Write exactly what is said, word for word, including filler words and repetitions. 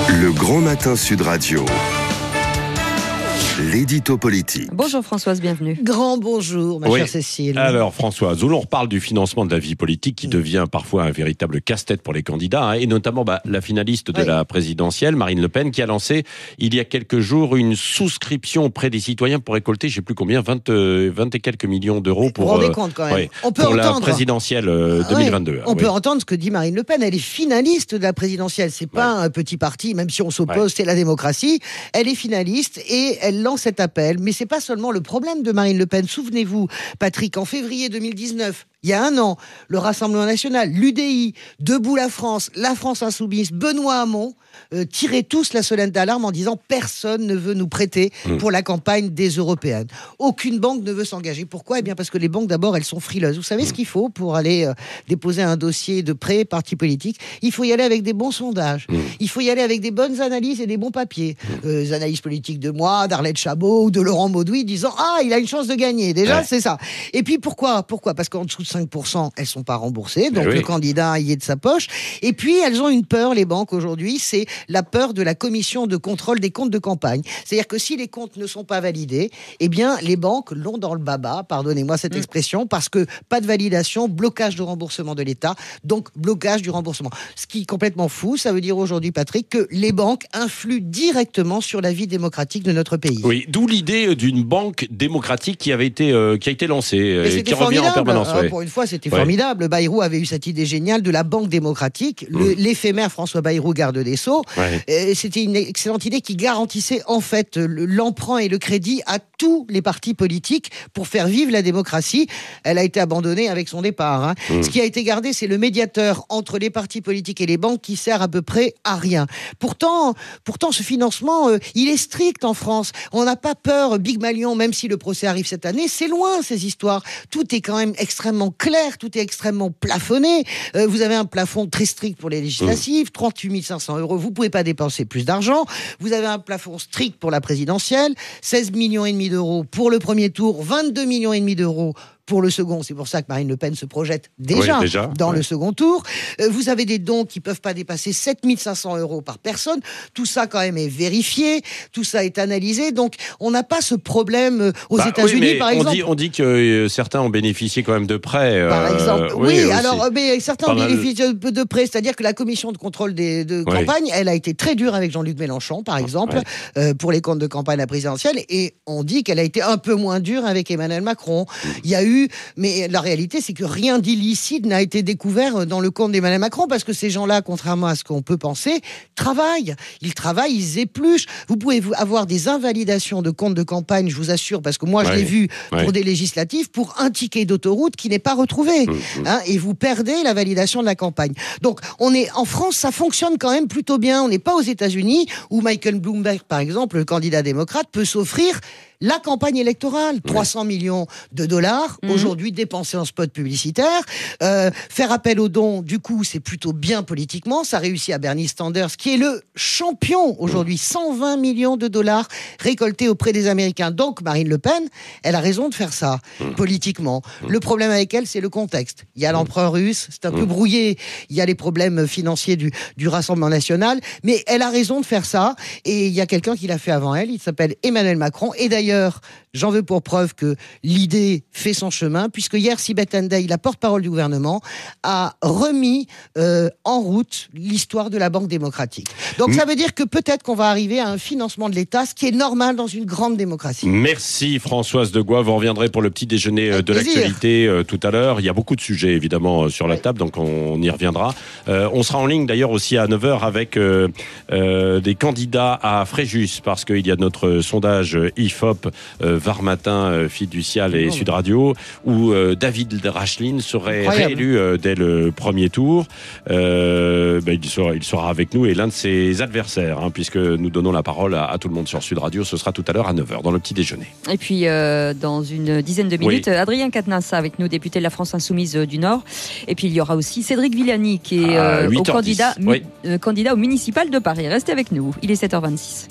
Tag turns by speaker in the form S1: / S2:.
S1: Le Grand Matin Sud Radio. L'édito politique.
S2: Bonjour Françoise, bienvenue.
S3: Grand bonjour, ma
S4: oui.
S3: chère Cécile.
S4: Alors Françoise, où l'on reparle du financement de la vie politique qui oui. devient parfois un véritable casse-tête pour les candidats, hein, et notamment bah, la finaliste de oui. la présidentielle, Marine Le Pen, qui a lancé il y a quelques jours une souscription auprès des citoyens pour récolter, je ne sais plus combien, vingt, vingt et quelques millions d'euros pour,
S3: vous vous rendez compte quand même.
S4: Ouais,
S3: on peut
S4: pour
S3: entendre,
S4: la présidentielle euh, deux mille vingt-deux.
S3: Oui, on
S4: oui.
S3: peut entendre ce que dit Marine Le Pen. Elle est finaliste de la présidentielle. C'est pas ouais. un petit parti, même si on s'oppose, ouais. c'est la démocratie. Elle est finaliste et elle lance cet appel. Mais c'est pas seulement le problème de Marine Le Pen. Souvenez-vous, Patrick, en février deux mille dix-neuf, il y a un an, le Rassemblement National, l'U D I, Debout la France, la France Insoumise, Benoît Hamon, euh, tiraient tous la sonnette d'alarme en disant personne ne veut nous prêter mmh. pour la campagne des Européennes. Aucune banque ne veut s'engager. Pourquoi ? Eh bien parce que les banques, d'abord, elles sont frileuses. Vous savez mmh. ce qu'il faut pour aller euh, déposer un dossier de prêt parti politique ? Il faut y aller avec des bons sondages. Mmh. Il faut y aller avec des bonnes analyses et des bons papiers. Mmh. Euh, les analyses politiques de moi, d'Arlette Chabot ou de Laurent Maudoui disant « Ah, il a une chance de gagner. » Déjà, ouais. c'est ça. Et puis pourquoi ? Pourquoi ? Parce qu'en dessous de cinq pour cent, elles ne sont pas remboursées, donc oui. le candidat y est de sa poche. Et puis, elles ont une peur, les banques, aujourd'hui, c'est la peur de la commission de contrôle des comptes de campagne. C'est-à-dire que si les comptes ne sont pas validés, eh bien, les banques l'ont dans le baba, pardonnez-moi cette mmh. expression, parce que pas de validation, blocage de remboursement de l'État, donc blocage du remboursement. Ce qui est complètement fou, ça veut dire aujourd'hui, Patrick, que les banques influent directement sur la vie démocratique de notre pays.
S4: Oui, d'où l'idée d'une banque démocratique qui avait été, euh, qui a été lancée, euh, qui revient en permanence.
S3: Ah,
S4: ouais.
S3: Pour une fois, c'était ouais. formidable. Bayrou avait eu cette idée géniale de la banque démocratique. Le, mmh. L'éphémère François Bayrou, garde des Sceaux. Ouais. Euh, c'était une excellente idée qui garantissait en fait l'emprunt et le crédit à tous les partis politiques pour faire vivre la démocratie. Elle a été abandonnée avec son départ. Hein. Mmh. Ce qui a été gardé, c'est le médiateur entre les partis politiques et les banques qui sert à peu près à rien. Pourtant, pourtant ce financement, euh, il est strict en France. On n'a pas peur, Big Malion, même si le procès arrive cette année, c'est loin ces histoires. Tout est quand même extrêmement clair, tout est extrêmement plafonné. Euh, vous avez un plafond très strict pour les législatives, mmh. trente-huit mille cinq cents euros. Vous ne pouvez pas dépenser plus d'argent. Vous avez un plafond strict pour la présidentielle, seize millions et demi d'euros pour le premier tour, vingt-deux millions et demi d'euros pour le second. C'est pour ça que Marine Le Pen se projette déjà, oui, déjà dans ouais. le second tour. Euh, vous avez des dons qui ne peuvent pas dépasser sept mille cinq cents euros par personne. Tout ça, quand même, est vérifié. Tout ça est analysé. Donc, on n'a pas ce problème euh, aux bah, États-Unis,
S4: oui,
S3: par
S4: on
S3: exemple.
S4: Dit, on dit que euh, certains ont bénéficié quand même de prêts. Euh,
S3: par exemple. Oui, oui alors, euh, mais certains
S4: pas
S3: ont
S4: mal...
S3: bénéficié de, de prêts. C'est-à-dire que la commission de contrôle des, de oui. campagne, elle a été très dure avec Jean-Luc Mélenchon, par exemple, ouais. euh, pour les comptes de campagne à la présidentielle. Et on dit qu'elle a été un peu moins dure avec Emmanuel Macron. Mmh. Il y a eu... mais la réalité, c'est que rien d'illicite n'a été découvert dans le compte d'Emmanuel Macron, parce que ces gens-là, contrairement à ce qu'on peut penser, travaillent. Ils travaillent, ils épluchent. Vous pouvez avoir des invalidations de comptes de campagne, je vous assure, parce que moi, je ouais, l'ai vu ouais. pour des législatives, pour un ticket d'autoroute qui n'est pas retrouvé. Mmh, mmh. Hein, et vous perdez la validation de la campagne. Donc, on est, en France, ça fonctionne quand même plutôt bien. On n'est pas aux États-Unis, où Michael Bloomberg, par exemple, le candidat démocrate, peut s'offrir la campagne électorale, ouais. trois cents millions de dollars, mmh. aujourd'hui dépensés en spot publicitaire. Euh, faire appel aux dons, du coup, c'est plutôt bien politiquement. Ça réussit à Bernie Sanders, qui est le champion aujourd'hui. Mmh. cent vingt millions de dollars récoltés auprès des Américains. Donc, Marine Le Pen, elle a raison de faire ça, mmh. politiquement. Mmh. Le problème avec elle, c'est le contexte. Il y a mmh. l'empereur russe, c'est un mmh. peu brouillé. Il y a les problèmes financiers du, du Rassemblement National. Mais elle a raison de faire ça. Et il y a quelqu'un qui l'a fait avant elle. Il s'appelle Emmanuel Macron. Et d'ailleurs, D'ailleurs, j'en veux pour preuve que l'idée fait son chemin, puisque hier, Sibeth Ndiaye, la porte-parole du gouvernement, a remis euh, en route l'histoire de la Banque démocratique. Donc, mmh. ça veut dire que peut-être qu'on va arriver à un financement de l'État, ce qui est normal dans une grande démocratie.
S4: Merci Françoise de Gois. Vous reviendrez pour le petit déjeuner Avec de plaisir. l'actualité euh, tout à l'heure. Il y a beaucoup de sujets, évidemment, euh, sur la oui. table, donc on y reviendra. Euh, on sera en ligne, d'ailleurs, aussi à neuf heures avec euh, euh, des candidats à Fréjus, parce qu'il y a notre sondage I F O P Euh, Var Matin, euh, Fiducial et oh, Sud Radio, où euh, David Racheline serait Incroyable. réélu euh, dès le premier tour. Euh, ben, il, sera, il sera avec nous et l'un de ses adversaires, hein, puisque nous donnons la parole à, à tout le monde sur Sud Radio. Ce sera tout à l'heure à neuf heures dans le petit déjeuner.
S2: Et puis, euh, dans une dizaine de minutes, oui. Adrien Quatennens avec nous, député de la France Insoumise du Nord. Et puis, il y aura aussi Cédric Villani, qui est euh, au candidat, oui. euh, candidat au municipal de Paris. Restez avec nous. Il est sept heures vingt-six.